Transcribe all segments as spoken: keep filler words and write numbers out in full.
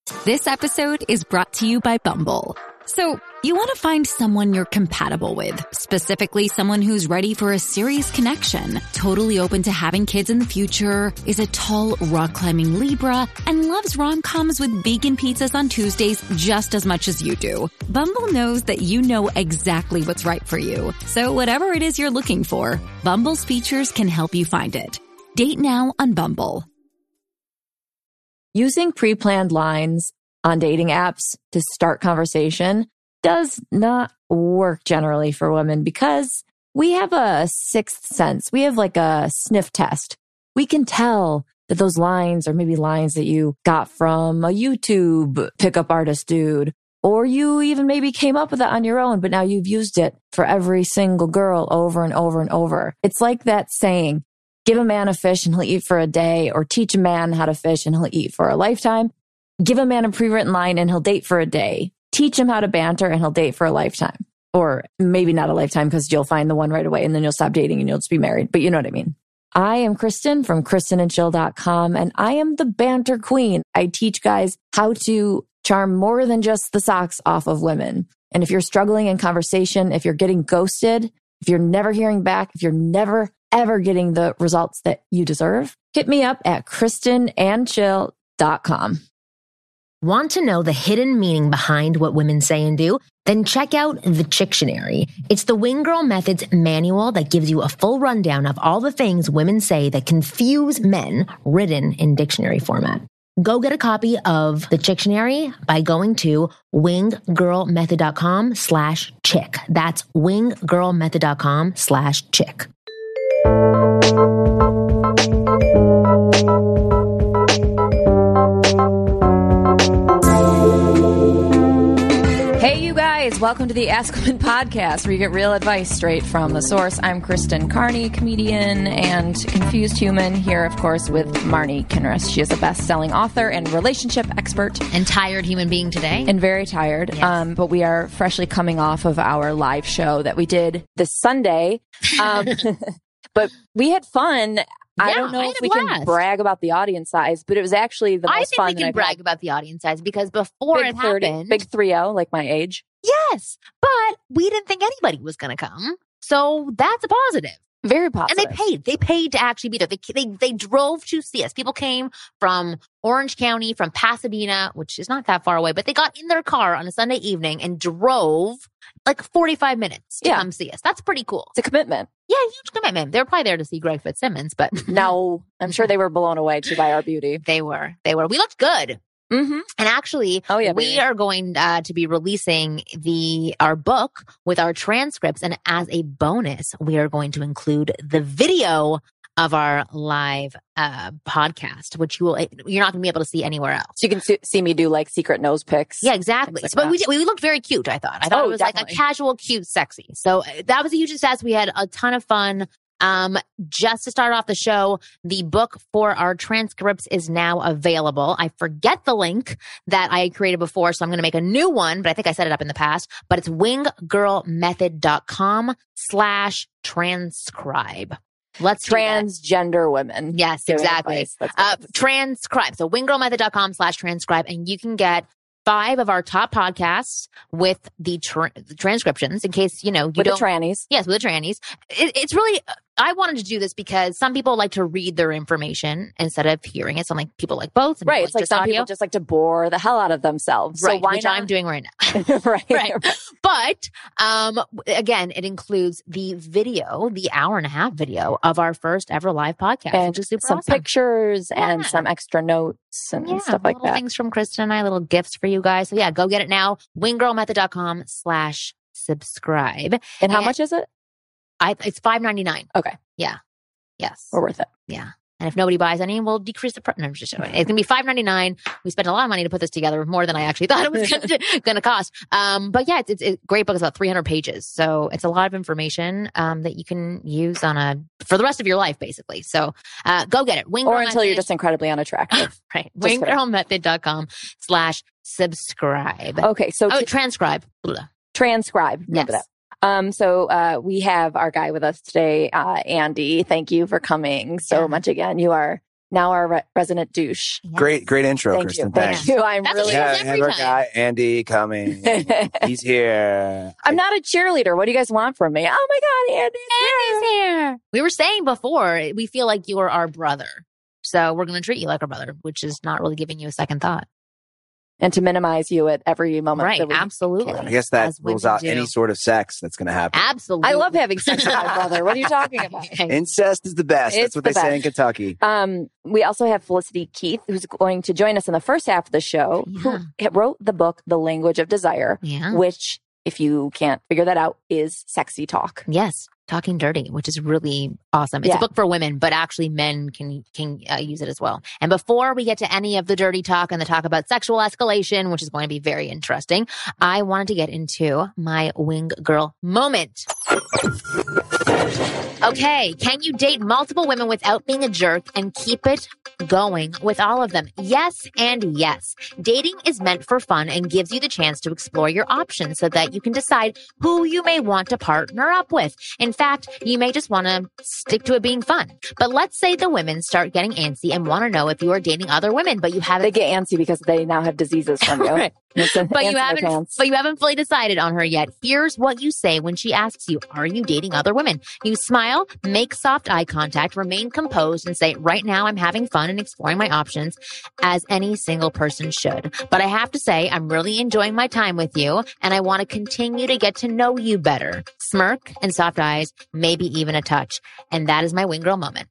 This episode is brought to you by Bumble. So, you want to find someone you're compatible with, specifically someone who's ready for a serious connection, totally open to having kids in the future, is a tall, rock-climbing Libra, and loves rom-coms with vegan pizzas on Tuesdays just as much as you do. Bumble knows that you know exactly what's right for you. So whatever it is you're looking for, Bumble's features can help you find it. Date now on Bumble. Using pre-planned lines on dating apps to start conversation does not work generally for women because we have a sixth sense. We have like a sniff test. We can tell that those lines are maybe lines that you got from a YouTube pickup artist dude, or you even maybe came up with it on your own, but now you've used it for every single girl over and over and over. It's like that saying, give a man a fish and he'll eat for a day, or teach a man how to fish and he'll eat for a lifetime. Give a man a pre-written line and he'll date for a day. Teach him how to banter and he'll date for a lifetime. Or maybe not a lifetime because you'll find the one right away and then you'll stop dating and you'll just be married. But you know what I mean. I am Kristen from Kristen and Chill dot com, and I am the banter queen. I teach guys how to charm more than just the socks off of women. And if you're struggling in conversation, if you're getting ghosted, if you're never hearing back, if you're never, ever getting the results that you deserve, hit me up at Kristen and Chill dot com. Want to know the hidden meaning behind what women say and do? Then check out the Chictionary. It's the Wing Girl Methods manual that gives you a full rundown of all the things women say that confuse men, written in dictionary format. Go get a copy of the Chictionary by going to winggirlmethod.com slash chick. That's winggirlmethod.com slash chick. Hey, you guys, welcome to the Ask Women podcast, where you get real advice straight from the source. I'm Kristen Carney, comedian and confused human, here, of course, with Marnie Kinrys. She is a best-selling author and relationship expert. And tired human being today. And very tired. Yes. Um, but we are freshly coming off of our live show that we did this Sunday. Um, but we had fun. Yeah, I don't know I if had a we blast. can brag about the audience size, but it was actually the I most think fun we that can I've brag had. about the audience size because before Big it thirty, happened, big three oh, like my age. yes, but we didn't think anybody was going to come, so that's a positive. Very positive. And they paid. They paid to actually be there. They, they they drove to see us. People came from Orange County, from Pasadena, which is not that far away, but they got in their car on a Sunday evening and drove like forty-five minutes to Yeah. come see us. That's pretty cool. It's a commitment. Yeah, huge commitment. They were probably there to see Greg Fitzsimmons, but No, I'm sure they were blown away too by our beauty. they were. They were. We looked good. Mm-hmm. And actually, Oh, yeah, we baby. are going uh, to be releasing the our book with our transcripts. And as a bonus, we are going to include the video of our live uh, podcast, which you will, you're not going to be able to see anywhere else. So you can see, see me do like secret nose pics. Yeah, exactly. Things like but that. we did, we looked very cute, I thought. I thought Oh, it was definitely. like a casual, cute, sexy. So uh, that was a huge success. We had a ton of fun. Um, just to start off the show, the book for our transcripts is now available. I forget the link that I created before, so I'm going to make a new one, but I think I set it up in the past. But it's winggirlmethod.com slash transcribe. Let's do that. Transgender women. Yes, giving exactly. advice. That's Uh, what transcribe. So winggirlmethod.com slash transcribe, and you can get five of our top podcasts with the, tra- the transcriptions in case, you know, you with don't. the trannies. Yes, with the trannies. It, it's really, I wanted to do this because some people like to read their information instead of hearing it. Some like people like both. Some Right. people It's like just some audio. people just like to bore the hell out of themselves. Right, So why which not? I'm doing right now. right. Right. But um, again, it includes the video, the hour and a half video of our first ever live podcast, And which is super some awesome. pictures and Yeah. some extra notes and Yeah, stuff like little that. things from Kristen and I, little gifts for you guys. So yeah, go get it now. winggirlmethod.com slash subscribe. And how And- much is it? I, it's five ninety-nine. Okay. Yes. We're worth it. Yeah. And if nobody buys any, we'll decrease the price. No, I'm just joking. It's going to be five ninety-nine. We spent a lot of money to put this together, more than I actually thought it was going to cost. Um, but yeah, it's, it's, it's a great book. It's about three hundred pages. So it's a lot of information um, that you can use on a for the rest of your life, basically. So uh, go get it. Wing Or Girl until you're Method. just incredibly unattractive. Right. Just kidding. winggirlmethod.com slash subscribe. Okay. So Oh, to transcribe. Blah. transcribe. Remember Yes. that. Um, so uh, we have our guy with us today, uh, Andy. Thank you for coming so Yeah. much again. You are now our re- resident douche. Yes. Great, great intro, Thank Kristen. you. Thanks. Thank you. I'm That's really. what Yeah, does every have our time. guy Andy coming. He's here. I'm not a cheerleader. What do you guys want from me? Oh my God, Andy's Andy's here. here. We were saying before, we feel like you're our brother. So we're going to treat you like our brother, which is not really giving you a second thought. And to minimize you at every moment. Right. that we Absolutely. I guess that As women rules out do. any sort of sex that's going to happen. Absolutely. I love having sex with my brother. What are you talking about? Incest is the best. It's That's what the they say best. in Kentucky. Um, we also have Felicity Keith, who's going to join us in the first half of the show, who wrote the book, The Language of Desire, Yeah. which, if you can't figure that out, is sexy talk. Yes. Talking Dirty, which is really awesome. It's Yeah. a book for women, but actually men can can uh, use it as well. And before we get to any of the dirty talk and the talk about sexual escalation, which is going to be very interesting, I wanted to get into my wing girl moment. Okay, can you date multiple women without being a jerk and keep it going with all of them? Yes and yes. Dating is meant for fun and gives you the chance to explore your options so that you can decide who you may want to partner up with. In fact, you may just want to stick to it being fun. But let's say the women start getting antsy and want to know if you are dating other women, but you haven't They get antsy because they now have diseases from you. Right. It's an but ants you in their haven't pants. but you haven't fully decided on her yet. Here's what you say when she asks you, are you dating other women? You smile, make soft eye contact, remain composed, and say, right now I'm having fun and exploring my options, as any single person should. But I have to say, I'm really enjoying my time with you, and I want to continue to get to know you better. Smirk and soft eyes, maybe even a touch. And that is my wing girl moment.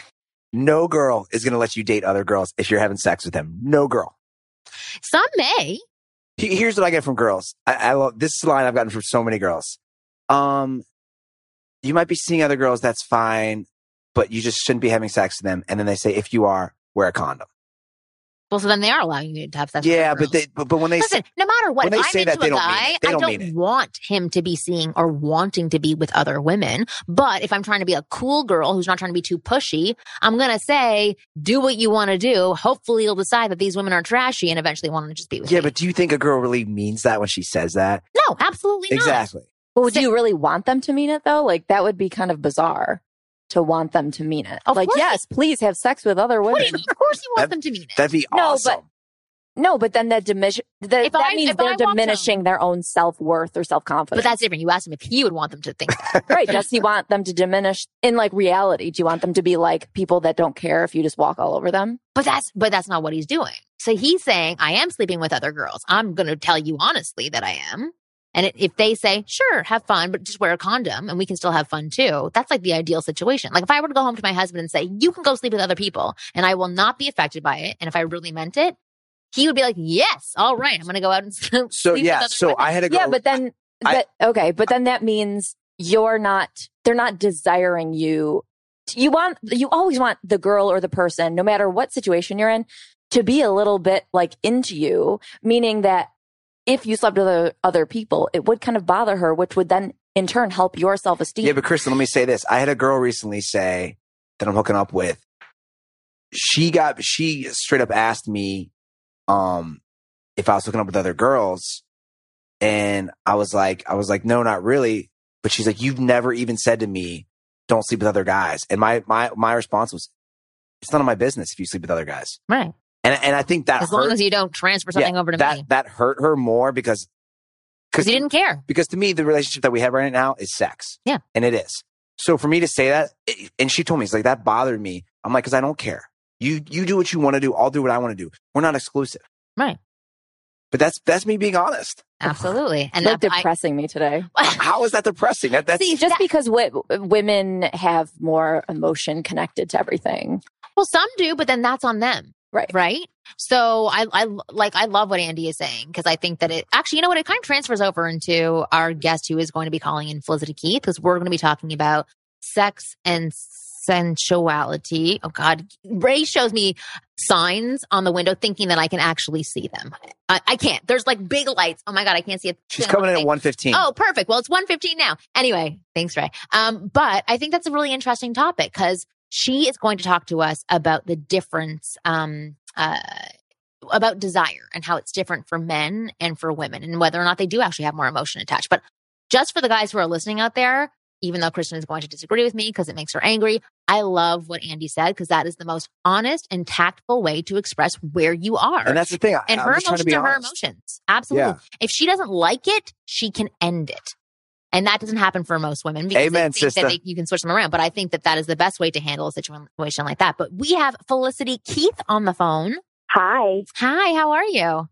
No girl is going to let you date other girls if you're having sex with them. No girl. Some may. He- Here's what I get from girls. I, I love this line I've gotten from so many girls. Um, you might be seeing other girls. That's fine, but you just shouldn't be having sex with them. And then they say, if you are, wear a condom. Well, so then they are allowing you to have sex Yeah, with other but they, girls. but, but when they Listen, say, no matter what, when if they I'm say into that, they a don't mean guy, it. They I don't don't mean it. want him to be seeing or wanting to be with other women. But if I'm trying to be a cool girl who's not trying to be too pushy, I'm going to say, do what you want to do. Hopefully you'll decide that these women are trashy and eventually want to just be with yeah, me. but do you think a girl really means that when she says that? No, absolutely not. Exactly. But would Say- you really want them to mean it though? Like that would be kind of bizarre to want them to mean it. Of like, course yes, please have sex with other What women. do you mean? Of course you want That- them to mean it. That'd be No, awesome. but- No, but then that diminish that, If that I- means if I they're want diminishing them- their own self worth or self confidence. But that's different. You asked him if he would want them to think that. right. Does he want them to diminish in like reality? Do you want them to be like people that don't care if you just walk all over them? But that's but that's not what he's doing. So he's saying, I am sleeping with other girls. I'm going to tell you honestly that I am. And it, if they say, sure, have fun, but just wear a condom and we can still have fun too, that's like the ideal situation. Like if I were to go home to my husband and say, you can go sleep with other people and I will not be affected by it. And if I really meant it, he would be like, yes, all right, I'm going to go out and sleep So with yeah, other so women. I had a girl. Yeah, but then I- that okay, but then that means you're not they're not desiring you. You want you always want the girl or the person, no matter what situation you're in, to be a little bit like into you, meaning that if you slept with other, other people, it would kind of bother her, which would then in turn help your self-esteem. Yeah, but Kristen, let me say this. I had a girl recently say that I'm hooking up with. She got, she straight up asked me, um, if I was hooking up with other girls. And I was like, I was like, no, not really. But she's like, you've never even said to me, don't sleep with other guys. And my, my, my response was, it's none of my business if you sleep with other guys. Right. And, and I think that As hurt, long as you don't transfer something yeah, over to that, me. that hurt her more because, Because he didn't care. because to me, the relationship that we have right now is sex. Yeah. And it is. So for me to say that, it- and she told me, it's like, that bothered me. I'm like, because I don't care. You you do what you want to do. I'll do what I want to do. We're not exclusive. Right. But that's that's me being honest. Absolutely. And like that, I, depressing me today. How is that depressing? That, that's See, Just that- because w- women have more emotion connected to everything. well, some do, but then that's on them. Right. Right. So I, I like, I love what Andy is saying because I think that it actually, you know what, it kind of transfers over into our guest who is going to be calling in, Felicity Keith, because we're going to be talking about sex and sensuality. Oh God, Ray shows me signs on the window thinking that I can actually see them. I, I can't. There's like big lights. Oh my God, I can't see it. she's coming in at one fifteen. Oh, perfect. Well, it's one fifteen now. Anyway, thanks, Ray. Um, but I think that's a really interesting topic because she is going to talk to us about the difference, um, uh, about desire and how it's different for men and for women and whether or not they do actually have more emotion attached. But just for the guys who are listening out there, even though Kristen is going to disagree with me because it makes her angry, I love what Andy said because that is the most honest and tactful way to express where you are. And that's the thing. And I'm her just trying to emotions be are her honest. emotions. Absolutely. Yeah. If she doesn't like it, she can end it. And that doesn't happen for most women because Amen, they think sister. that they, you can switch them around. But I think that that is the best way to handle a situation like that. But we have Felicity Keith on the phone. Hi. Hi, how are you?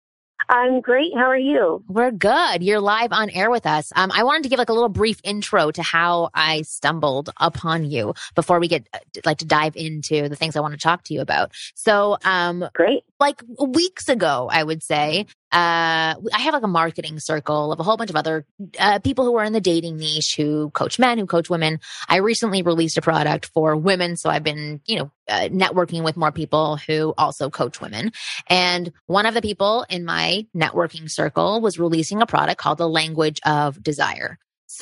I'm great. How are you? We're good. You're live on air with us. Um, I wanted to give like a little brief intro to how I stumbled upon you before we get uh, like to dive into the things I want to talk to you about. So, um, Great. like weeks ago, I would say, uh, I have like a marketing circle of a whole bunch of other uh, people who are in the dating niche who coach men, who coach women. I recently released a product for women. So I've been, you know, uh, networking with more people who also coach women. And one of the people in my networking circle was releasing a product called The Language of Desire.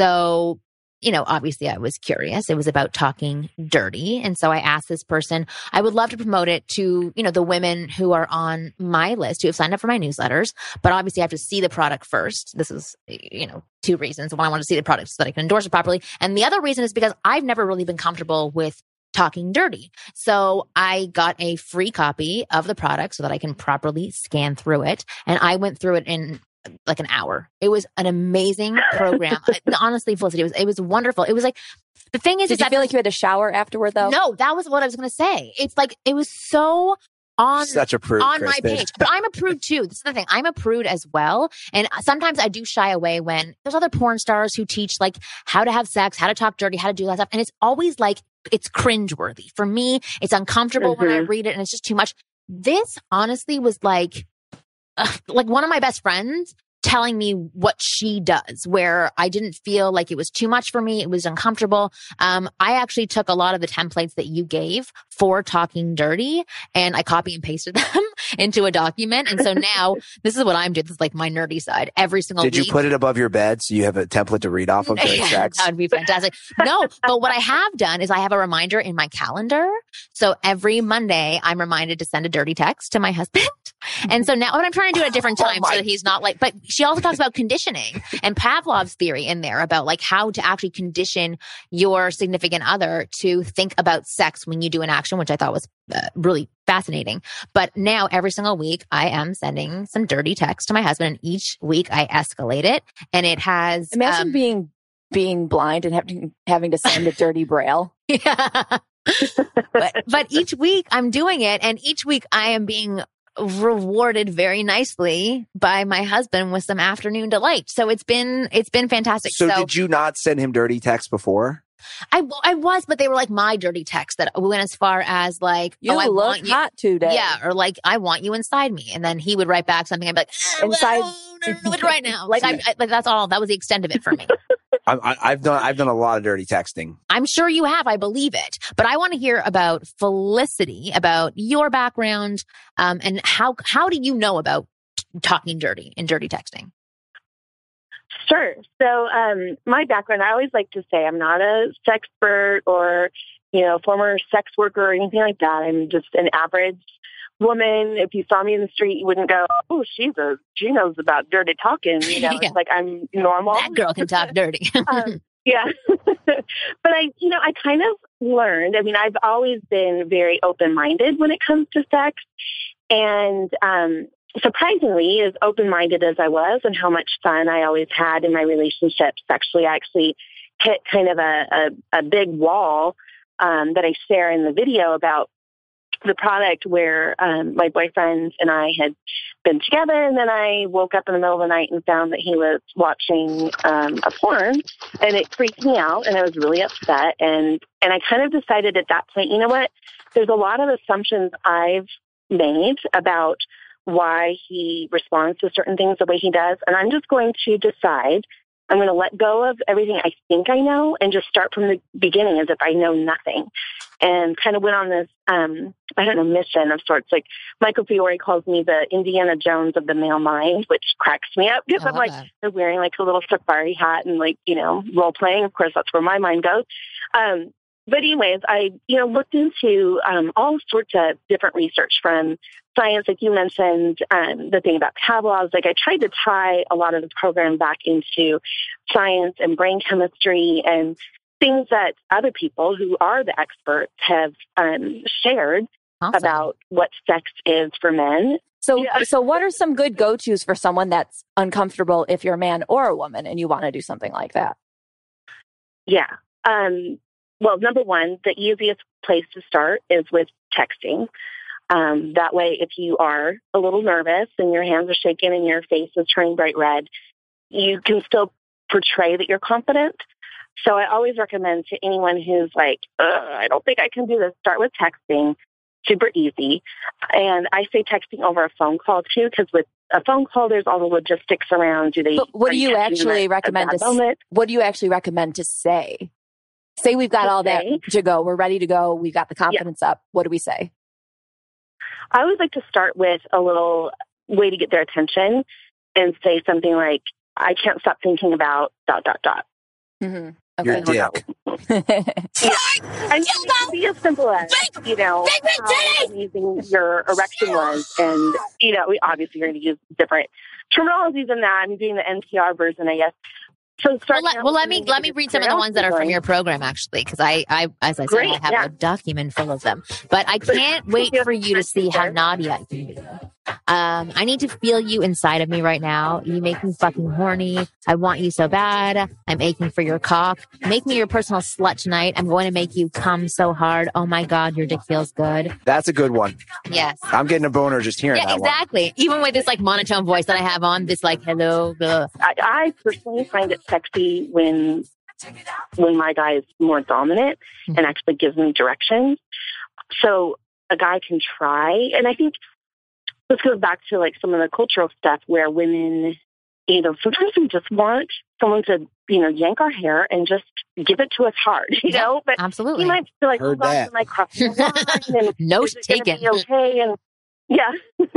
So, you know, obviously I was curious. It was about talking dirty. And so I asked this person, I would love to promote it to, you know, the women who are on my list who have signed up for my newsletters. But obviously I have to see the product first. This is, you know, two reasons. One, I want to see the product so that I can endorse it properly. And the other reason is because I've never really been comfortable with talking dirty. So I got a free copy of the product so that I can properly scan through it. And I went through it in like an hour. It was an amazing program. Honestly, Felicity, it was, it was wonderful. It was like, the thing is, Did is you that feel like you had to shower afterward though? No, that was what I was going to say. It's like, it was so on, Such a prude, on Kristen. my page, but I'm a prude too. This is the thing. I'm a prude as well. And sometimes I do shy away when there's other porn stars who teach like how to have sex, how to talk dirty, how to do that stuff. And it's always like, it's cringeworthy. For me, it's uncomfortable mm-hmm. when I read it and it's just too much. This honestly was like, uh, like one of my best friends telling me what she does, where I didn't feel like it was too much for me. It was uncomfortable. Um, I actually took a lot of the templates that you gave for talking dirty and I copy and pasted them into a document. And so now this is what I'm doing. This is like my nerdy side. Every single Did week. you put it above your bed so you have a template to read off of during sex? That would be fantastic. No, but what I have done is I have a reminder in my calendar. So every Monday I'm reminded to send a dirty text to my husband. And so now, but I'm trying to do it at different times oh so that he's not like, but she also talks about conditioning and Pavlov's theory in there about like how to actually condition your significant other to think about sex when you do an action, which I thought was uh, really fascinating. But now every single week I am sending some dirty text to my husband and each week I escalate it and it has. Imagine um, being, being blind and having, having to send a dirty braille. Yeah. but, but each week I'm doing it and each week I am being rewarded very nicely by my husband with some afternoon delight. So it's been, it's been fantastic. So, so did you not send him dirty texts before? I, I was, but they were like my dirty texts that went as far as like, you oh, I look want hot you. today. Yeah. Or like, I want you inside me. And then he would write back something. I'd be like, eh, inside. Well, no, no, no, right now. Like, I, I, like, that's all. That was the extent of it for me. I, I, I've done, I've done a lot of dirty texting. I'm sure you have. I believe it. But I want to hear about Felicity, about your background, um, and how, how do you know about talking dirty and dirty texting? Sure. So um, my background, I always like to say I'm not a sexpert or, you know, former sex worker or anything like that. I'm just an average woman. If you saw me in the street, you wouldn't go, oh, she's a, she knows about dirty talking. You know, Yeah. It's like I'm normal. That girl can talk dirty. um, yeah. But I, you know, I kind of learned, I mean, I've always been very open-minded when it comes to sex. And um, surprisingly, as open-minded as I was and how much fun I always had in my relationships, actually, I actually hit kind of a, a, a big wall um, that I share in the video about the product where um, my boyfriend and I had been together, and then I woke up in the middle of the night and found that he was watching um, a porn, and it freaked me out, and I was really upset, and and I kind of decided at that point, you know what, there's a lot of assumptions I've made about why he responds to certain things the way he does, and I'm just going to decide I'm going to let go of everything I think I know and just start from the beginning as if I know nothing. And kind of went on this, um, I don't know, mission of sorts. Like Michael Fiore calls me the Indiana Jones of the male mind, which cracks me up because I'm like, that. They're wearing like a little safari hat and like, you know, role playing. Of course, that's where my mind goes. Um, but anyways, I, you know, looked into um, all sorts of different research from science, like you mentioned, um, the thing about Pavlov's, like I tried to tie a lot of the program back into science and brain chemistry and things that other people who are the experts have um, shared Awesome. about what sex is for men. So, Yeah. so what are some good go-tos for someone that's uncomfortable if you're a man or a woman and you want to do something like that? Yeah. Um, well, number one, the easiest place to start is with texting. Um, that way, if you are a little nervous and your hands are shaking and your face is turning bright red, you can still portray that you're confident. So I always recommend to anyone who's like, I don't think I can do this, start with texting. Super easy. And I say texting over a phone call too, because with a phone call, there's all the logistics around. Do they? But what do you catching them actually at a recommend bad to? moment? What do you actually recommend to say? Say we've got To all that say? to go. We're ready to go. We've got the confidence up. What do we say? I always like to start with a little way to get their attention and say something like, I can't stop thinking about dot, dot, dot. Mm-hmm. Your Okay. dick. Yeah. And it can be as simple as, you know, how amazing your erection was. And, you know, we obviously are going to use different terminologies in that. I'm doing the N P R version, I guess. So Well, starting let, out well, with let me something let me that read is some of the ones that are from curiosity your program, actually, because I, I, as I said, Great, I have yeah. a document full of them. But I can't wait for you to see how naughty I can be. Um, I need to feel you inside of me right now. You make me fucking horny. I want you so bad. I'm aching for your cock. Make me your personal slut tonight. I'm going to make you come so hard. Oh my God, your dick feels good. That's a good one. Yes. I'm getting a boner just hearing Yeah, that one. exactly. Even with this like monotone voice that I have on, this like hello. Blah. I, I personally find it sexy when when my guy is more dominant and actually gives me directions. So a guy can try, and I think this goes back to like some of the cultural stuff where women, you know, sometimes we just want someone to, you know, yank our hair and just give it to us hard, you Yeah, know. But absolutely. he might feel like, Heard oh gosh, that. am I crossing the line? And No is it gonna taken. be okay? And yeah.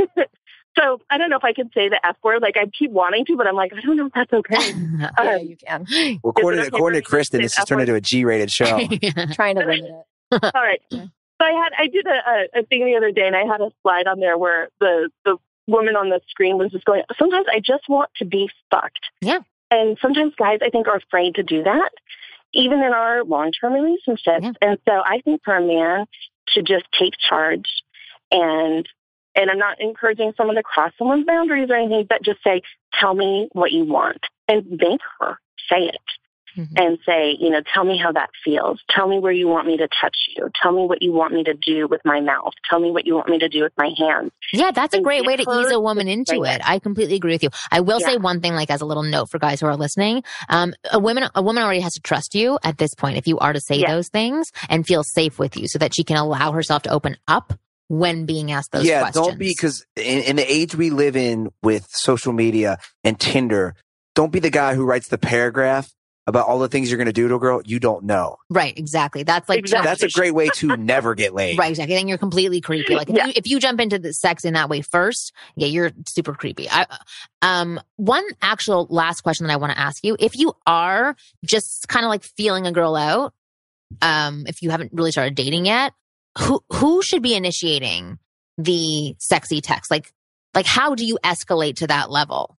So I don't know if I can say the F word. Like I keep wanting to, but I'm like, I don't know if that's okay. Yeah, Um, you can. Well, according, okay according for to me Kristen, to this say has the turned F into a G-rated show. Trying to limit it. All right. So I had I did a, a, a thing the other day, and I had a slide on there where the the woman on the screen was just going, sometimes I just want to be fucked. Yeah. And sometimes guys, I think, are afraid to do that, even in our long-term relationships. Yeah. And so I think for a man to just take charge and and I'm not encouraging someone to cross someone's boundaries or anything, but just say, tell me what you want and make her say it. Mm-hmm. And say, you know, tell me how that feels. Tell me where you want me to touch you. Tell me what you want me to do with my mouth. Tell me what you want me to do with my hands. Yeah, that's a And great way to her ease a woman to into say it. I completely agree with you. I will Yeah. say one thing, like as a little note for guys who are listening. Um, a woman, a woman already has to trust you at this point if you are to say Yeah. those things and feel safe with you so that she can allow herself to open up when being asked those yeah, questions. don't be, because in, in the age we live in with social media and Tinder, don't be the guy who writes the paragraph about all the things you're going to do to a girl you don't know. Right, exactly. That's like Exactly. That's a great way to never get laid. Right, exactly. Then you're completely creepy. Like if Yeah. you if you jump into the sex in that way first, yeah, you're super creepy. I, um, one actual last question that I want to ask you: if you are just kind of like feeling a girl out, um, if you haven't really started dating yet, who who should be initiating the sexy text? Like, like how do you escalate to that level?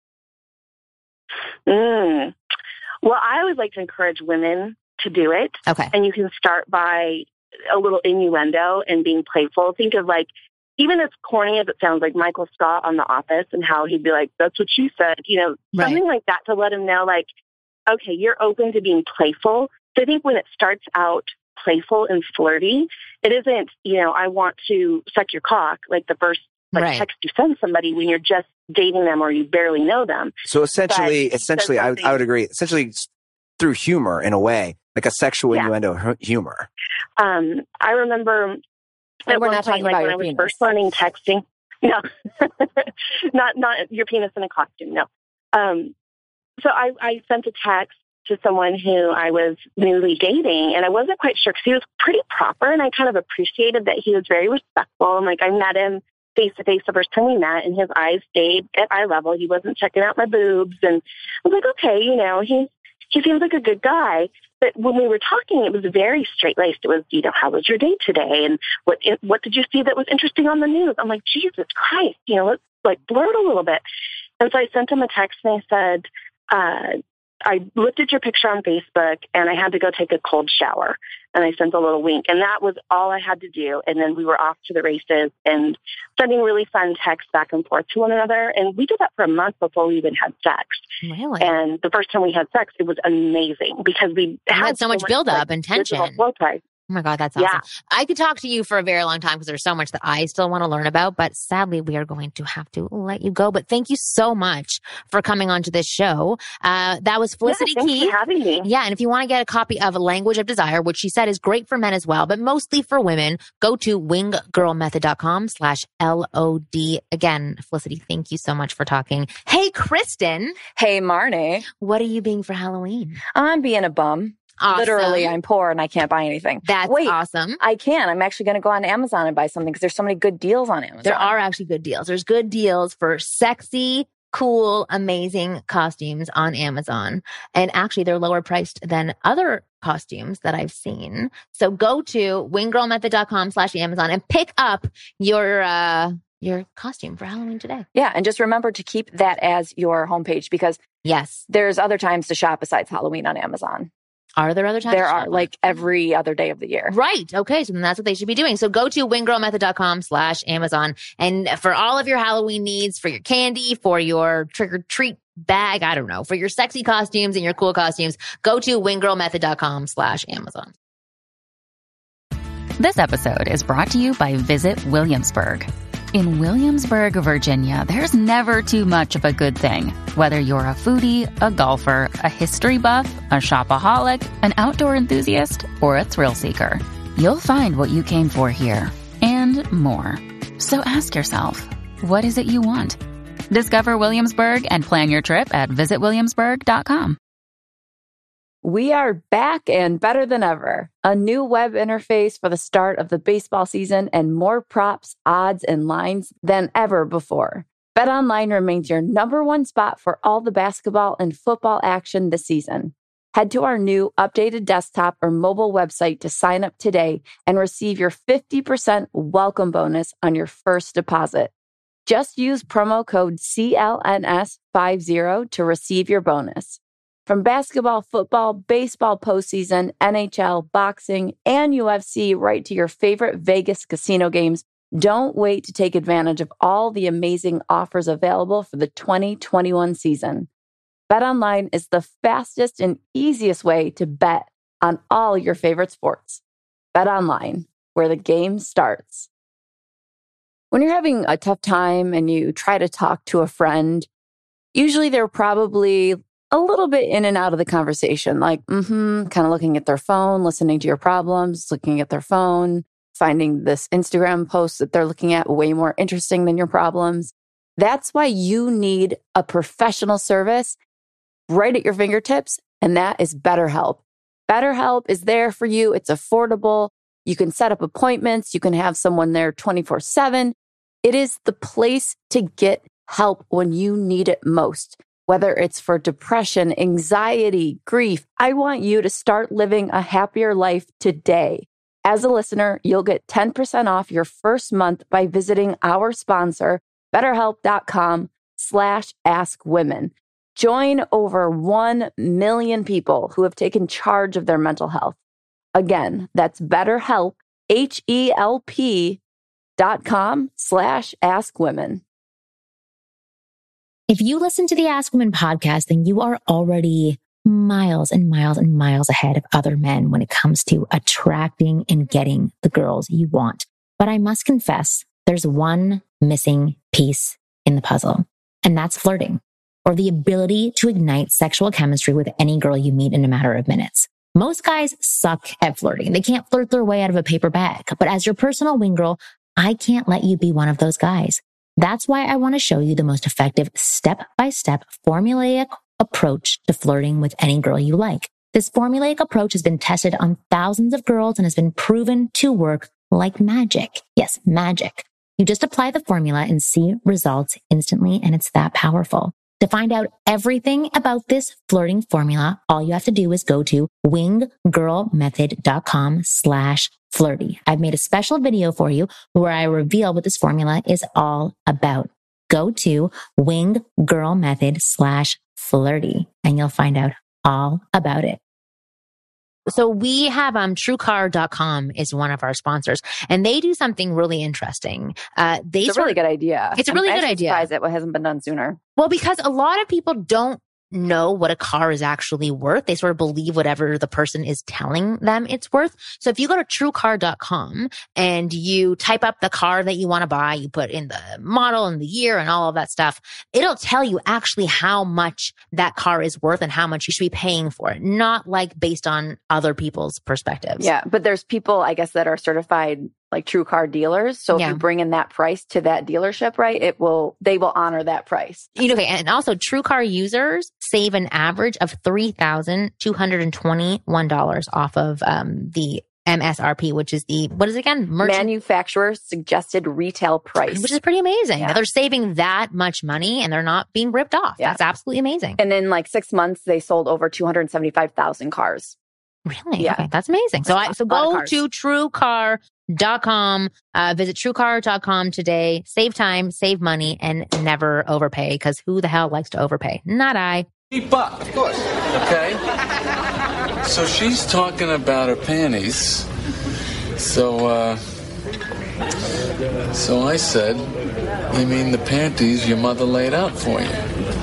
Mm. Well, I always like to encourage women to do it. Okay. And you can start by a little innuendo and being playful. Think of like, even as corny as it sounds, like Michael Scott on The Office and how he'd be like, that's what she said, you know, Right. something like that to let him know, like, okay, you're open to being playful. So I think when it starts out playful and flirty, it isn't, you know, I want to suck your cock, like the first like Right. text you send somebody when you're just dating them or you barely know them. So essentially, But essentially, I, would- I would agree. Essentially, it's through humor in a way, like a sexual Yeah. innuendo hu- humor. Um, I remember And at we're one not point, talking like about when your I was penis. first learning texting. No, not not your penis in a costume. No. Um, so I, I sent a text to someone who I was newly dating, and I wasn't quite sure because he was pretty proper, and I kind of appreciated that he was very respectful. And like I met him face to face the first time we met, and his eyes stayed at eye level. He wasn't checking out my boobs, and I was like, okay, you know, he he seems like a good guy. But when we were talking, it was very straight-laced. It was, you know, how was your day today? And what what did you see that was interesting on the news? I'm like, Jesus Christ, you know, let's like blurt a little bit. And so I sent him a text and I said, uh, I looked at your picture on Facebook and I had to go take a cold shower. And I sent a little wink. And that was all I had to do. And then we were off to the races and sending really fun texts back and forth to one another. And we did that for a month before we even had sex. Really? And the first time we had sex, it was amazing because we had, had so much buildup like, and tension. Flow price. Oh my God, that's awesome. Yeah. I could talk to you for a very long time because there's so much that I still want to learn about, but sadly we are going to have to let you go. But thank you so much for coming onto this show. Uh, that was Felicity yeah, thanks Keith. for having me. Yeah. And if you want to get a copy of Language of Desire, which she said is great for men as well, but mostly for women, go to winggirlmethod.com slash L O D. Again, Felicity, thank you so much for talking. Hey, Kristen. Hey, Marnie. What are you being for Halloween? I'm being a bum. Awesome. Literally, I'm poor and I can't buy anything. That's Wait, awesome. I can. I'm actually going to go on Amazon and buy something because there's so many good deals on Amazon. There are actually good deals. There's good deals for sexy, cool, amazing costumes on Amazon. And actually, they're lower priced than other costumes that I've seen. So go to winggirlmethod.com slash Amazon and pick up your, uh, your costume for Halloween today. Yeah. And just remember to keep that as your homepage because yes, there's other times to shop besides Halloween on Amazon. Are there other times? There are, like every other day of the year. Right. Okay. So then that's what they should be doing. So go to winggirlmethod.com slash Amazon. And for all of your Halloween needs, for your candy, for your trick or treat bag, I don't know, for your sexy costumes and your cool costumes, go to winggirlmethod.com slash Amazon. This episode is brought to you by Visit Williamsburg. In Williamsburg, Virginia, there's never too much of a good thing. Whether you're a foodie, a golfer, a history buff, a shopaholic, an outdoor enthusiast, or a thrill seeker, you'll find what you came for here and more. So ask yourself, what is it you want? Discover Williamsburg and plan your trip at visit williamsburg dot com. We are back and better than ever. A new web interface for the start of the baseball season and more props, odds, and lines than ever before. BetOnline remains your number one spot for all the basketball and football action this season. Head to our new updated desktop or mobile website to sign up today and receive your fifty percent welcome bonus on your first deposit. Just use promo code C L N S fifty to receive your bonus. From basketball, football, baseball postseason, N H L, boxing, and U F C, right to your favorite Vegas casino games, don't wait to take advantage of all the amazing offers available for the twenty twenty-one season. BetOnline is the fastest and easiest way to bet on all your favorite sports. BetOnline, where the game starts. When you're having a tough time and you try to talk to a friend, usually they're probably a little bit in and out of the conversation, like, mm-hmm, kind of looking at their phone, listening to your problems, looking at their phone, finding this Instagram post that they're looking at way more interesting than your problems. That's why you need a professional service right at your fingertips, and that is BetterHelp. BetterHelp is there for you. It's affordable. You can set up appointments. You can have someone there twenty-four seven. It is the place to get help when you need it most. Whether it's for depression, anxiety, grief, I want you to start living a happier life today. As a listener, you'll get ten percent off your first month by visiting our sponsor, betterhelp.com slash ask women. Join over one million people who have taken charge of their mental health. Again, that's BetterHelp, H-E-L-P dot com slash ask women. If you listen to the Ask Women podcast, then you are already miles and miles and miles ahead of other men when it comes to attracting and getting the girls you want. But I must confess, there's one missing piece in the puzzle, and that's flirting, or the ability to ignite sexual chemistry with any girl you meet in a matter of minutes. Most guys suck at flirting. They can't flirt their way out of a paper bag. But as your personal wing girl, I can't let you be one of those guys. That's why I want to show you the most effective step-by-step formulaic approach to flirting with any girl you like. This formulaic approach has been tested on thousands of girls and has been proven to work like magic. Yes, magic. You just apply the formula and see results instantly, and it's that powerful. To find out everything about this flirting formula, all you have to do is go to winggirlmethod.com slash flirty. I've made a special video for you where I reveal what this formula is all about. Go to winggirlmethod slash flirty and you'll find out all about it. So we have um TrueCar dot com is one of our sponsors, and they do something really interesting. Uh, they It's a really good idea. It's a really I'm good idea. surprised it hasn't been done sooner. Well, because a lot of people don't know what a car is actually worth. They sort of believe whatever the person is telling them it's worth. So if you go to TrueCar dot com and you type up the car that you want to buy, you put in the model and the year and all of that stuff, it'll tell you actually how much that car is worth and how much you should be paying for it, not like based on other people's perspectives. Yeah, but there's people, I guess, that are certified like true car dealers. So Yeah. if you bring in that price to that dealership, right, it will, they will honor that price. You know, okay, and also TrueCar users save an average of three thousand two hundred twenty-one dollars off of um, the M S R P, which is the, what is it again? Merchant, Manufacturer suggested retail price. which is pretty amazing. Yeah. They're saving that much money and they're not being ripped off. Yeah. That's absolutely amazing. And in like six months, they sold over two hundred seventy-five thousand cars. Really? Yeah. Okay, that's amazing. So I so a lot of go cars. to TrueCar dot com, uh, visit TrueCar dot com today, save time, save money, and never overpay, because who the hell likes to overpay? Not I. Keep up. Of course. Okay? So she's talking about her panties. So, uh... So I said, you mean the panties your mother laid out for you?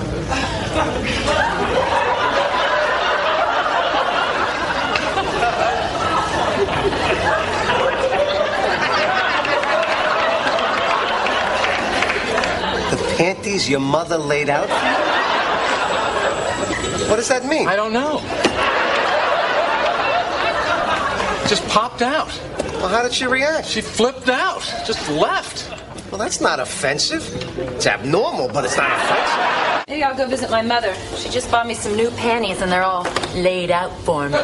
The panties your mother laid out? What does that mean? I don't know. Just popped out. Well, how did she react? She flipped out. Just left. Well, that's not offensive. It's abnormal, but it's not offensive. Maybe I'll go visit my mother. She just bought me some new panties and they're all laid out for me.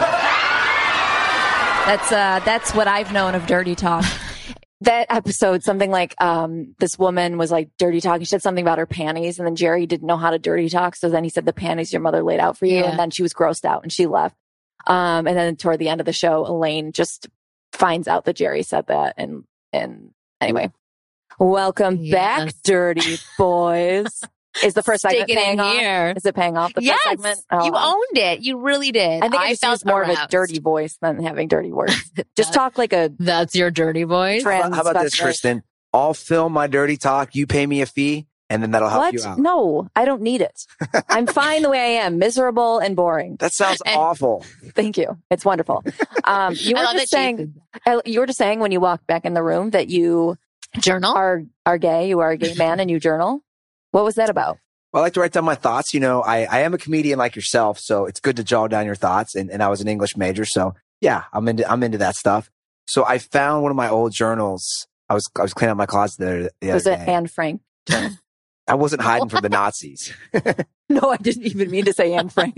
That's uh, that's what I've known of dirty talk. That episode, something like um, this woman was like dirty talking. She said something about her panties, and then Jerry didn't know how to dirty talk. So then he said, the panties your mother laid out for you. Yeah. And then she was grossed out and she left. Um, and then toward the end of the show, Elaine just finds out that Jerry said that. And, and anyway, welcome Yes. back, dirty boys. Is the first segment Stick it paying in off? here. Is it paying off the Yes, first segment? Oh, you wow. owned it. You really did. I think I, just felt use more of a aroused. dirty voice than having dirty words. Just talk like a That's your dirty voice. trans. How about this, Kristen? I'll film my dirty talk. You pay me a fee, and then that'll help What? you out. No, I don't need it. I'm fine the way I am, miserable and boring. That sounds And- awful. Thank you. It's wonderful. Um, you I were love just that you saying, did uh, you were just saying when you walked back in the room that you Journal. are are gay. You are a gay man and you journal. What was that about? Well, I like to write down my thoughts. You know, I, I am a comedian like yourself, so it's good to jot down your thoughts. And, and I was an English major, so yeah, I'm into I'm into that stuff. So I found one of my old journals. I was I was cleaning out my closet the, the Was other it day. Anne Frank? I wasn't hiding from the Nazis. No, I didn't even mean to say Anne Frank.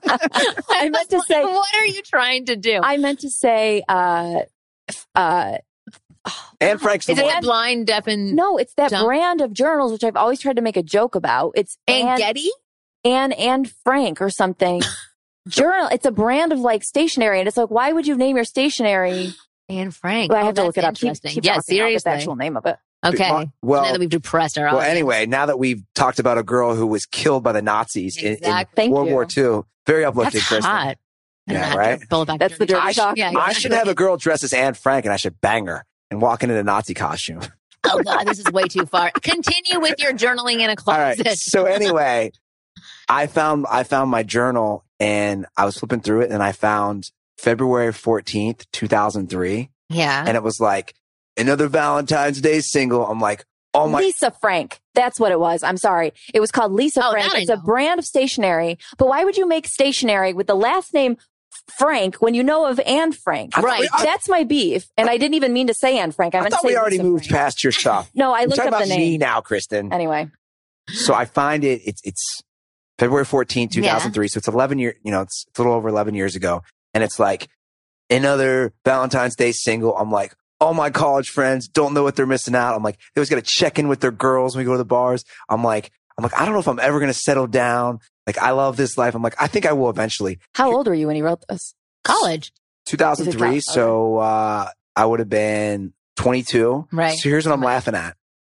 I meant to say. What are you trying to do? I meant to say. Uh, uh, Anne Frank's the Is it one. a blind, deaf, and no, it's that Dumb. brand of journals which I've always tried to make a joke about. It's and Anne, Getty? Anne and Frank or something. Journal. It's a brand of like stationery, and it's like, why would you name your stationery? Anne Frank. Well, I Oh, have to look it that's up. Keep, interesting. keep yeah, talking. I'll get seriously. the actual name of it. Okay. Well- now that we've depressed our Well, audience. anyway, now that we've talked about a girl who was killed by the Nazis in, in Exactly. Thank World you. War Two, very uplifting, That's Kristen. hot. I don't Yeah, have to right? pull it back That's the dirty talk. Yeah, I should exactly. have a girl dressed as Anne Frank, and I should bang her and walk in in a Nazi costume. Oh God, this is way too far. Continue with your journaling in a All closet. right. So anyway, I found I found my journal, and I was flipping through it, and I found February fourteenth, two thousand three, yeah. and it was like another Valentine's Day single. I'm like, oh my. Lisa Frank. That's what it was. I'm sorry. It was called Lisa Oh, Frank. that I It's a know. brand of stationery. But why would you make stationery with the last name Frank when you know of Anne Frank? I thought Right. we- I, That's my beef. And I didn't even mean to say Anne Frank. I, I meant to thought say we already Lisa moved Frank. past your stuff. No, I I'm looked talking up about the me name. now, Kristen. Anyway, So I find it. It's it's February fourteenth, two thousand three. So it's eleven year. You know, it's, it's a little over eleven years ago, and it's like another Valentine's Day single. I'm like, all my college friends don't know what they're missing out. I'm like, they always got to check in with their girls when we go to the bars. I'm like, I'm like, I don't know if I'm ever going to settle down. Like, I love this life. I'm like, I think I will eventually. How old were you when you wrote this? College. two thousand three. Okay. So uh, I would have been twenty-two. Right. So here's what I'm laughing at.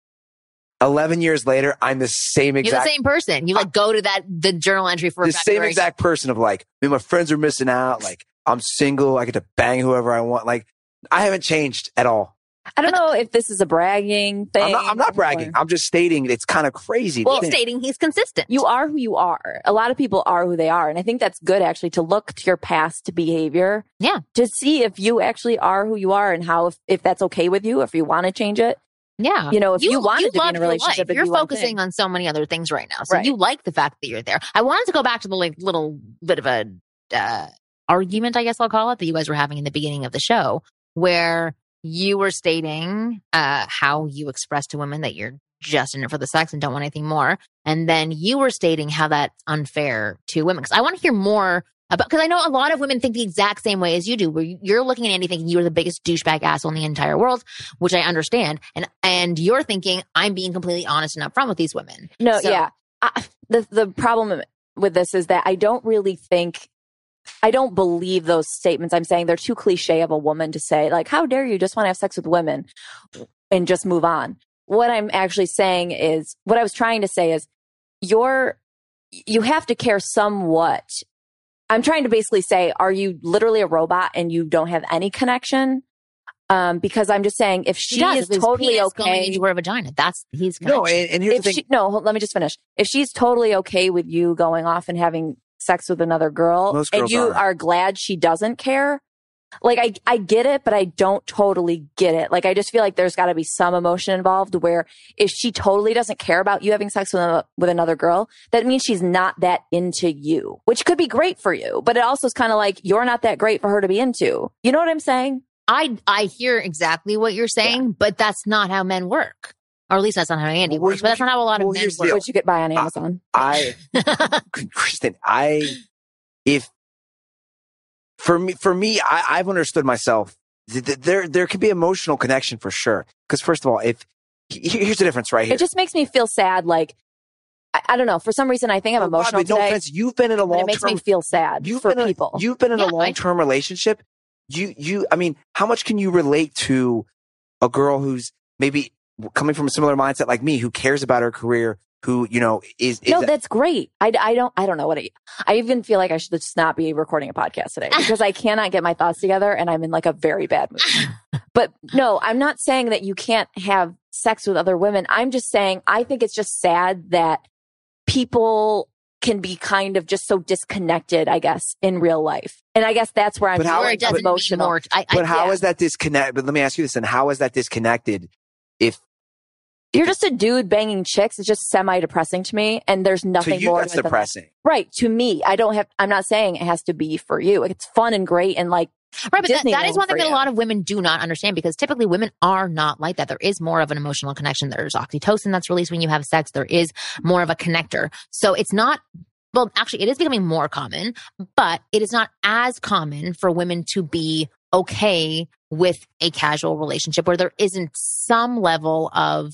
eleven years later, I'm the same exact. You're the same person. You like go to that, the journal entry for the February. same exact person of like, me and my friends are missing out. Like, I'm single. I get to bang whoever I want. Like, I haven't changed at all. I don't know if this is a bragging thing. I'm not, I'm not bragging. or- I'm just stating it's kind of crazy. to Well, think. stating he's consistent. You are who you are. A lot of people are who they are. And I think that's good actually to look to your past behavior. Yeah. To see if you actually are who you are and how, if, if that's okay with you, if you want to change it. Yeah. You know, if you, wanted to be love in a your relationship, life. it'd You're be one focusing thing. on so many other things right now. So Right. you like the fact that you're there. I wanted to go back to the like little bit of a uh, argument, I guess I'll call it, that you guys were having in the beginning of the show, where you were stating uh, how you express to women that you're just in it for the sex and don't want anything more. And then you were stating how that's unfair to women. Because I want to hear more about, because I know a lot of women think the exact same way as you do, where you're looking at Andy thinking you're the biggest douchebag asshole in the entire world, which I understand. And and you're thinking, I'm being completely honest and upfront with these women. No, So- yeah. I, the the problem with this is that I don't really think, I don't believe those statements. I'm saying they're too cliche of a woman to say, like, how dare you just want to have sex with women and just move on. What I'm actually saying is, what I was trying to say is, you're, you have to care somewhat. I'm trying to basically say, are you literally a robot and you don't have any connection? Um, because I'm just saying, if she does. is If his totally penis going okay, into her vagina, that's he's No, connection. and, and here's if the thing. she, no, hold- let me just finish. If she's totally okay with you going off and having sex with another girl, Most and girls you are. are glad she doesn't care, like I, I get it, but I don't totally get it. Like I just feel like there's got to be some emotion involved. Where if she totally doesn't care about you having sex with a, with another girl, that means she's not that into you, which could be great for you, but it also is kind of like you're not that great for her to be into. You know what I'm saying? I I hear exactly what you're saying, but that's not how men work. Or at least that's not how Andy Well, works. But that's not how a lot well, of men here's the work. deal. Which you could buy on Amazon. I, Kristen, I, if, for me, for me, I, I've understood myself. Th- th- There, there can be emotional connection for sure. Because first of all, if, he- here's the difference right here. It just makes me feel sad. Like, I, I don't know. For some reason, I think I'm Oh, God, emotional but no today. offense, you've been in a but long it makes term. me feel sad You've for been in, people. You've been in Yeah, a long term relationship. You, you. I mean, how much can you relate to a girl who's maybe coming from a similar mindset like me, who cares about her career, who you know is, is No, that's great. I, I don't I don't know what I I even feel like I should just not be recording a podcast today because I cannot get my thoughts together and I'm in like a very bad mood. But no, I'm not saying that you can't have sex with other women. I'm just saying I think it's just sad that people can be kind of just so disconnected, I guess, in real life. And I guess that's where I'm But how- Or feeling it doesn't mean emotional. more. I, I, But how yeah. is that disconnect? But let me ask you this: and how is that disconnected? If You're just a dude banging chicks. It's just semi-depressing to me. And there's to nothing you more that's to it than that. depressing, Right. To me, I don't have, I'm not saying it has to be for you. It's fun and great. And like, Right, but that, that is Disneyland one thing for that a you. lot of women do not understand because typically women are not like that. There is more of an emotional connection. There's oxytocin that's released when you have sex. There is more of a connector. So it's not, well, actually, it is becoming more common, but it is not as common for women to be okay with a casual relationship where there isn't some level of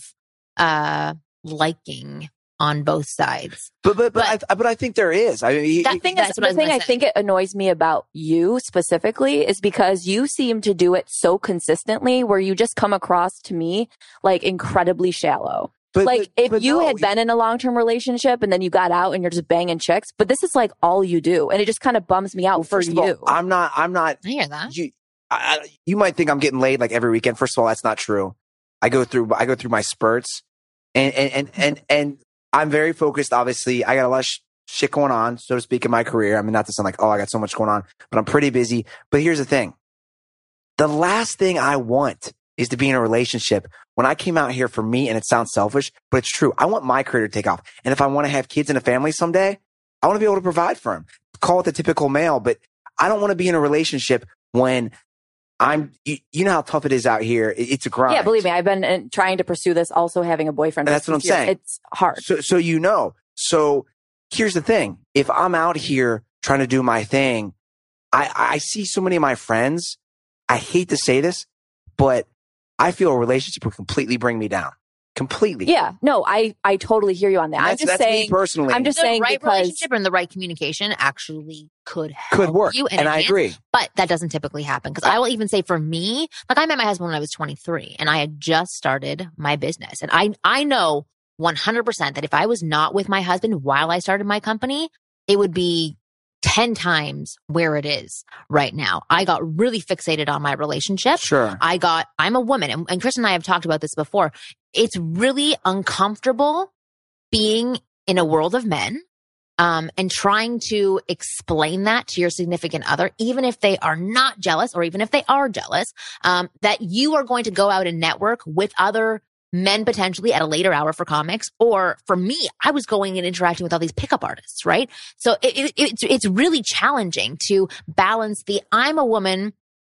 uh liking on both sides. but but but But- I, but I think there is. I mean, he- that he- thing is, That's what I the was thing gonna I say. think it annoys me about you specifically is because you seem to do it so consistently where you just come across to me like incredibly shallow. but, Like but- if but you no, had been in a long-term relationship and then you got out and you're just banging chicks, but this is like all you do. And it just kind of bums me out well, for first of all, you. I'm not. I'm not. I hear that. You, I, I- you might think I'm getting laid like every weekend. First of all, that's not true. I go through. I go through my spurts, and and and and, and I'm very focused. Obviously, I got a lot of sh- shit going on, so to speak, in my career. I mean, not to sound like, oh, I got so much going on, but I'm pretty busy. But here's the thing: the last thing I want is to be in a relationship. When I came out here for me, and it sounds selfish, but it's true. I want my career to take off, and if I want to have kids and a family someday, I want to be able to provide for them. Call it the typical male, but I don't want to be in a relationship when I'm. You, you know how tough it is out here. It, it's a grind. Yeah, believe me, I've been uh, trying to pursue this also having a boyfriend. And for that's what I'm six years. saying. It's hard. So, so you know. So here's the thing: if I'm out here trying to do my thing, I, I see so many of my friends. I hate to say this, but I feel a relationship would completely bring me down. completely. Yeah, no, I, I totally hear you on that. And I'm that's- just that's me saying, personally. I'm just the saying right because relationship and the right communication actually could help Could work. you And I enhance, agree. but that doesn't typically happen. Because I will even say for me, like I met my husband when I was twenty-three and I had just started my business. And I, I know one hundred percent that if I was not with my husband while I started my company, it would be ten times where it is right now. I got really fixated on my relationship. Sure. I got, I'm a woman, and, and Chris and I have talked about this before. It's really uncomfortable being in a world of men. Um, and trying to explain that to your significant other, even if they are not jealous or even if they are jealous, um, that you are going to go out and network with other men potentially at a later hour for comics. Or for me, I was going and interacting with all these pickup artists, right? So it, it, it's, it's really challenging to balance the, I'm a woman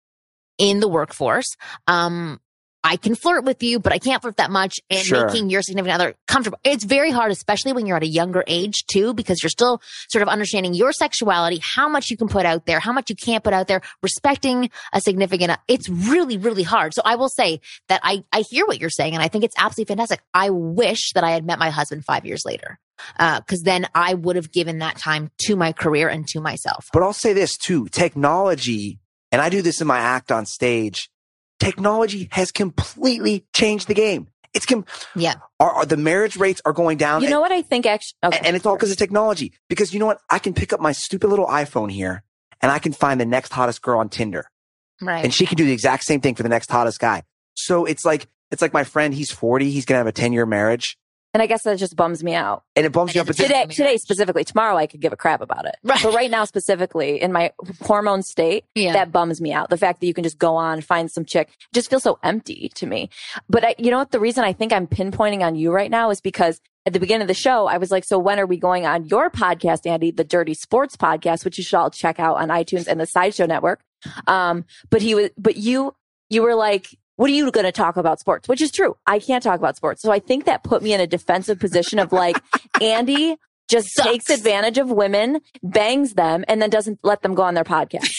in the workforce. Um, I can flirt with you, but I can't flirt that much, and Sure. making your significant other comfortable. It's very hard, especially when you're at a younger age too, because you're still sort of understanding your sexuality, how much you can put out there, how much you can't put out there, respecting a significant. It's really, really hard. So I will say that I, I hear what you're saying, and I think it's absolutely fantastic. I wish that I had met my husband five years later, uh, because then I would have given that time to my career and to myself. But I'll say this too, technology, and I do this in my act on stage, technology has completely changed the game. It's com- yeah. Our, our, the marriage rates are going down. you know what I think actually, okay. And, and it's all because of technology. Because you know what? I can pick up my stupid little iPhone here and I can find the next hottest girl on Tinder. Right. And she can do the exact same thing for the next hottest guy. So it's like, it's like my friend, he's forty. He's going to have a ten year marriage. And I guess that just bums me out. And it bums you up. But Today, today specifically, tomorrow I could give a crap about it. Right. But right now specifically, in my hormone state, Yeah. that bums me out. The fact that you can just go on, find some chick, just feels so empty to me. But I, you know what? The reason I think I'm pinpointing on you right now is because at the beginning of the show, I was like, so when are we going on your podcast, Andy, the Dirty Sports Podcast, which you should all check out on iTunes and the Sideshow Network. Um, but he was, but you, you were like, what are you going to talk about sports? Which is true. I can't talk about sports. So I think that put me in a defensive position of like, Andy just Sucks. takes advantage of women, bangs them, and then doesn't let them go on their podcast.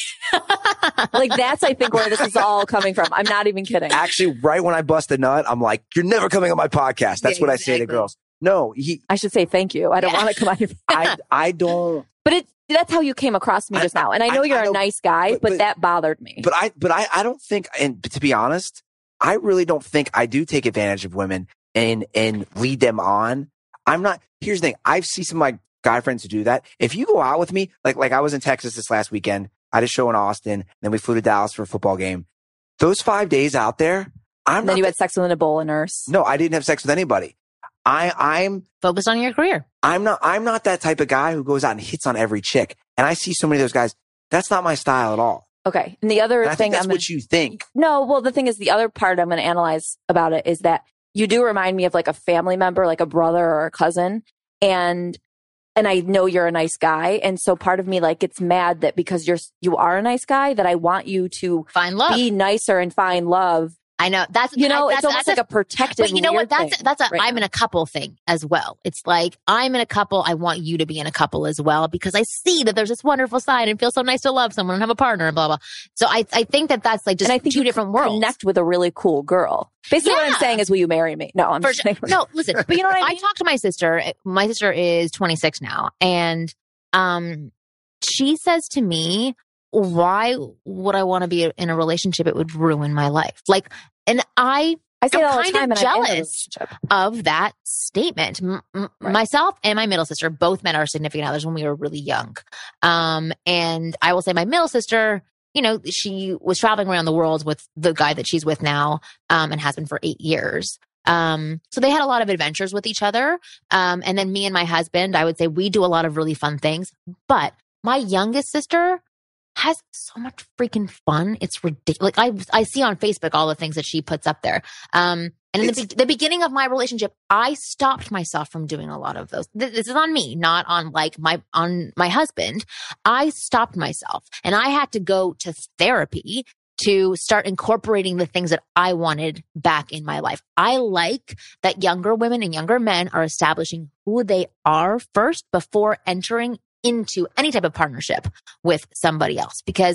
Like that's, I think, where this is all coming from. I'm not even kidding. Actually, right when I bust a nut, I'm like, you're never coming on my podcast. That's Yeah, what I say to exactly. girls. No, he, I should say thank you. I don't Yeah. want to come on your I, I don't, But it, that's how you came across me just now. And I know I- you're I a know, nice guy, but- but, but- that bothered me. but I, but I, I don't think, and to be honest, I really don't think I do take advantage of women and, and lead them on. I'm not, here's the thing. I've seen some of my guy friends who do that. If you go out with me, like, like I was in Texas this last weekend, I had a show in Austin, then we flew to Dallas for a football game. Those five days out there, I'm and not, then you had sex with an Ebola nurse. no, I didn't have sex with anybody. I, I'm, Focus on your career. I'm not, I'm not that type of guy who goes out and hits on every chick. And I see so many of those guys. That's not my style at all. Okay. And the other And I thing think that's I'm gonna, what you think. no, well, the thing is, the other part I'm going to analyze about it is that you do remind me of like a family member, like a brother or a cousin. And, and I know you're a nice guy. And so part of me like gets mad that because you're, you are a nice guy, that I want you to Find love. be nicer and find love. I know that's You know, I, it's that's, almost that's like a protective. But you know what? weird That's thing that's a right I'm now. in a couple thing as well. It's like I'm in a couple. I want you to be in a couple as well because I see that there's this wonderful side and feels so nice to love someone and have a partner and blah blah. So I I think that that's like just and I think two you different worlds. connect with a really cool girl. Basically, what I'm Yeah. saying is, will you marry me? No, I'm For just sure. saying. No, listen. But you know what I I mean? talked to my sister. My sister is twenty-six now, and um, she says to me, "Why would I want to be in a relationship? It would ruin my life." Like, and I. I say I'm it all the kind time, of and I'm in a jealous relationship. of that statement. M- m- Right. Myself and my middle sister both met our significant others when we were really young. Um, and I will say my middle sister, you know, she was traveling around the world with the guy that she's with now, um, and has been for eight years. Um, so they had a lot of adventures with each other. Um, and then me and my husband, I would say we do a lot of really fun things. But my youngest sister has so much freaking fun. It's ridiculous. Like I, I see on Facebook all the things that she puts up there. Um, and in the, be- the beginning of my relationship, I stopped myself from doing a lot of those. Th- This is on me, not on like my, on my husband. I stopped myself and I had to go to therapy to start incorporating the things that I wanted back in my life. I like that younger women and younger men are establishing who they are first before entering into any type of partnership with somebody else. Because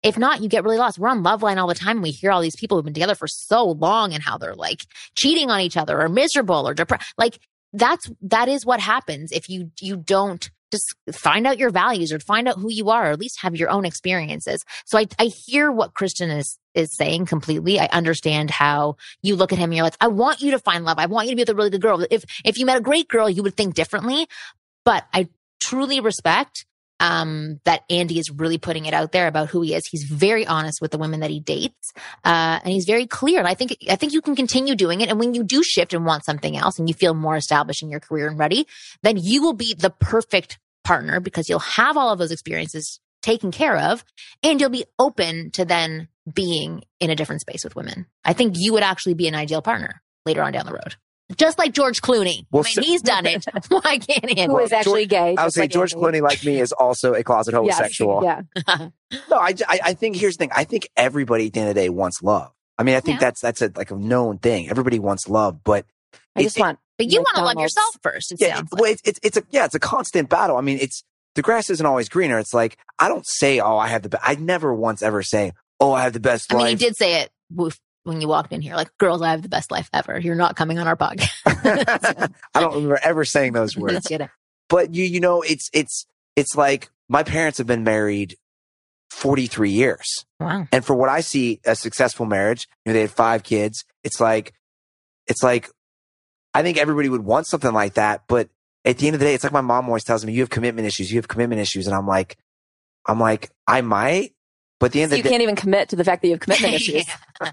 If not, you get really lost. We're on Loveline all the time and we hear all these people who've been together for so long and how they're like cheating on each other or miserable or depressed. Like that's, that is what happens if you, you don't just find out your values or find out who you are, or at least have your own experiences. So I, I hear what Kristen is, is saying completely. I understand how you look at him and you're like, I want you to find love. I want you to be with a really good girl. If, if you met a great girl, you would think differently, but I truly respect Um, that Andy is really putting it out there about who he is. He's very honest with the women that he dates. Uh, and he's very clear. And I think, I think you can continue doing it. And when you do shift and want something else and you feel more established in your career and ready, then you will be the perfect partner because you'll have all of those experiences taken care of and you'll be open to then being in a different space with women. I think you would actually be an ideal partner later on down the road. Just like George Clooney. Well, I mean, he's done it. Why can't he? Who is actually gay. I would say like George Andy. Clooney, like me, is also a closet homosexual. Yes, yeah. No, I, I, I think here's the thing. I think everybody at the end of the day wants love. I mean, I think Yeah. that's that's a like a known thing. Everybody wants love, but I it- just it- want. But you want to love McDonald's. yourself first. It yeah, sounds it- well, like. it's, it's it's a yeah, it's a constant battle. I mean, it's the grass isn't always greener. It's like I don't say, oh, I have the. Be-. I never once ever say, oh, I have the best I mean, life. you did say it with- when you walked in here, like, girls, I have the best life ever. You're not coming on our podcast. I don't remember ever saying those Just words. kidding. But you, you know, it's it's it's like my parents have been married forty-three years. Wow. And for what I see, a successful marriage, you know, they had five kids. It's like, it's like, I think everybody would want something like that. But at the end of the day, it's like my mom always tells me, you have commitment issues, you have commitment issues. And I'm like, I'm like, I might, but at the end So of you the day, can't even commit to the fact that you have commitment issues.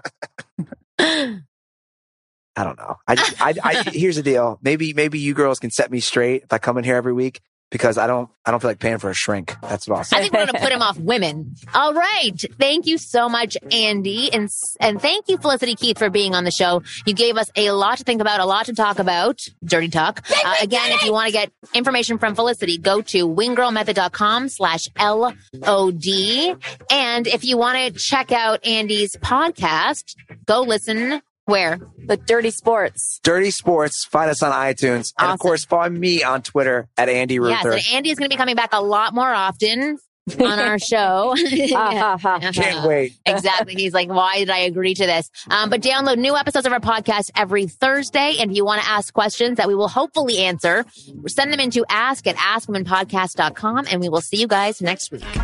I don't know. I, I, I, here's the deal. Maybe, maybe you girls can set me straight if I come in here every week because I don't, I don't feel like paying for a shrink. That's what I'll I say. think we're going to put him off women. All right. Thank you so much, Andy. And, and thank you, Felicity Keith, for being on the show. You gave us a lot to think about, a lot to talk about. Dirty talk. Uh, again, if you want to get information from Felicity, go to winggirlmethod.com slash L O D. And if you want to check out Andy's podcast, go listen where? The Dirty Sports. Dirty Sports. Find us on iTunes. And of Awesome. course, follow me on Twitter at Andy Yes, Ruther. and Andy is going to be coming back a lot more often on our show. Ha, ha, ha. Can't wait. Exactly. He's like, why did I agree to this? Um, but download new episodes of our podcast every Thursday. And if you want to ask questions that we will hopefully answer, send them into ask at ask women podcast dot com, and we will see you guys next week.